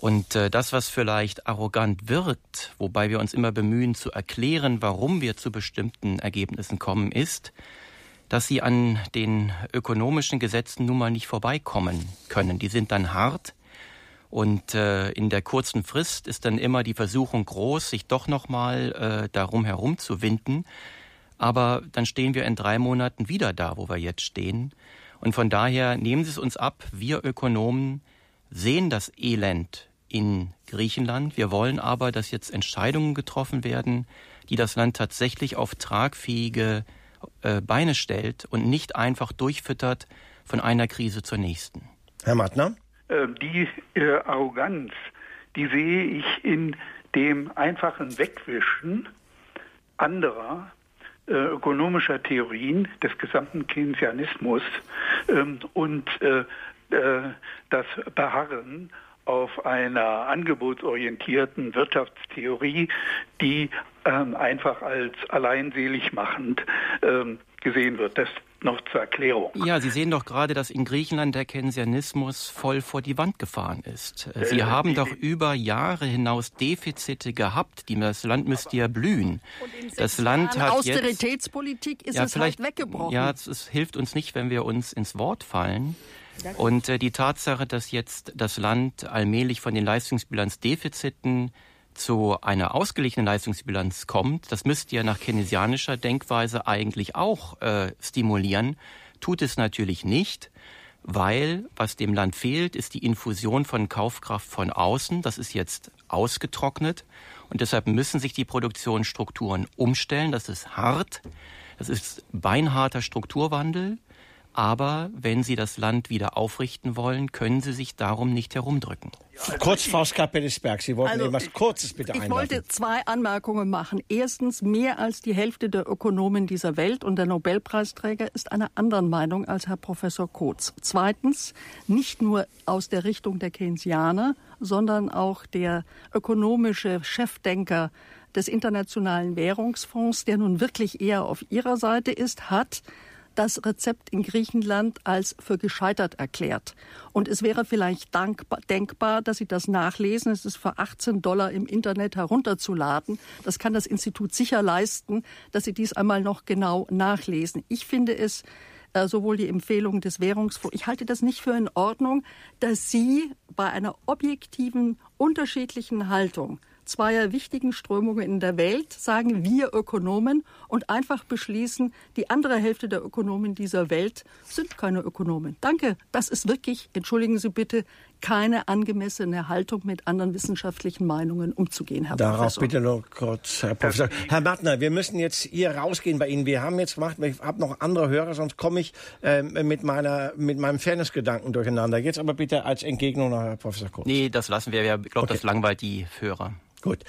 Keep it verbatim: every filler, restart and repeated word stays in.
Und äh, das, was vielleicht arrogant wirkt, wobei wir uns immer bemühen zu erklären, warum wir zu bestimmten Ergebnissen kommen, ist, dass sie an den ökonomischen Gesetzen nun mal nicht vorbeikommen können. Die sind dann hart und äh, in der kurzen Frist ist dann immer die Versuchung groß, sich doch noch mal äh, darum herum zu winden. Aber dann stehen wir in drei Monaten wieder da, wo wir jetzt stehen. Und von daher nehmen Sie es uns ab, wir Ökonomen sehen das Elend in Griechenland. Wir wollen aber, dass jetzt Entscheidungen getroffen werden, die das Land tatsächlich auf tragfähige äh, Beine stellt und nicht einfach durchfüttert von einer Krise zur nächsten. Herr Mattner? Äh, die äh, Arroganz, die sehe ich in dem einfachen Wegwischen anderer äh, ökonomischer Theorien des gesamten Keynesianismus ähm, und äh, äh, das Beharren auf einer angebotsorientierten Wirtschaftstheorie, die ähm, einfach als alleinselig machend ähm, gesehen wird. Das noch zur Erklärung. Ja, Sie sehen doch gerade, dass in Griechenland der Keynesianismus voll vor die Wand gefahren ist. Sie äh, haben doch über Jahre hinaus Defizite gehabt. Das Land müsste ja blühen. Und in das Land hat Austeritätspolitik jetzt, ist ja, es vielleicht, halt weggebrochen. Ja, es, es hilft uns nicht, wenn wir uns ins Wort fallen. Und äh, die Tatsache, dass jetzt das Land allmählich von den Leistungsbilanzdefiziten zu einer ausgeglichenen Leistungsbilanz kommt, das müsste ja nach keynesianischer Denkweise eigentlich auch äh, stimulieren, tut es natürlich nicht, weil was dem Land fehlt, ist die Infusion von Kaufkraft von außen. Das ist jetzt ausgetrocknet und deshalb müssen sich die Produktionsstrukturen umstellen. Das ist hart, das ist beinharter Strukturwandel. Aber wenn Sie das Land wieder aufrichten wollen, können Sie sich darum nicht herumdrücken. Kurz, Frau Skapelisberg, Sie wollten also, etwas Kurzes bitte ich einwerfen. Ich wollte zwei Anmerkungen machen. Erstens, mehr als die Hälfte der Ökonomen dieser Welt und der Nobelpreisträger ist einer anderen Meinung als Herr Professor Coates. Zweitens, nicht nur aus der Richtung der Keynesianer, sondern auch der ökonomische Chefdenker des Internationalen Währungsfonds, der nun wirklich eher auf ihrer Seite ist, hat das Rezept in Griechenland als für gescheitert erklärt. Und es wäre vielleicht dankbar, denkbar, dass Sie das nachlesen. Es ist für achtzehn Dollar im Internet herunterzuladen. Das kann das Institut sicher leisten, dass Sie dies einmal noch genau nachlesen. Ich finde es, äh, sowohl die Empfehlung des Währungsfonds, ich halte das nicht für in Ordnung, dass Sie bei einer objektiven, unterschiedlichen Haltung zweier wichtigen Strömungen in der Welt, sagen wir Ökonomen, und einfach beschließen, die andere Hälfte der Ökonomen dieser Welt sind keine Ökonomen. Danke, das ist wirklich, entschuldigen Sie bitte, keine angemessene Haltung, mit anderen wissenschaftlichen Meinungen umzugehen, Herr Darauf Professor. bitte noch kurz, Herr Professor. Herr Mattner, wir müssen jetzt hier rausgehen bei Ihnen. Wir haben jetzt gemacht, ich habe noch andere Hörer, sonst komme ich äh, mit meiner mit meinem Fairnessgedanken durcheinander. Jetzt aber bitte als Entgegnung noch Herr Professor Kurz. Nee, das lassen wir. Ich glaube, okay. Das langweilt die Hörer. Gut.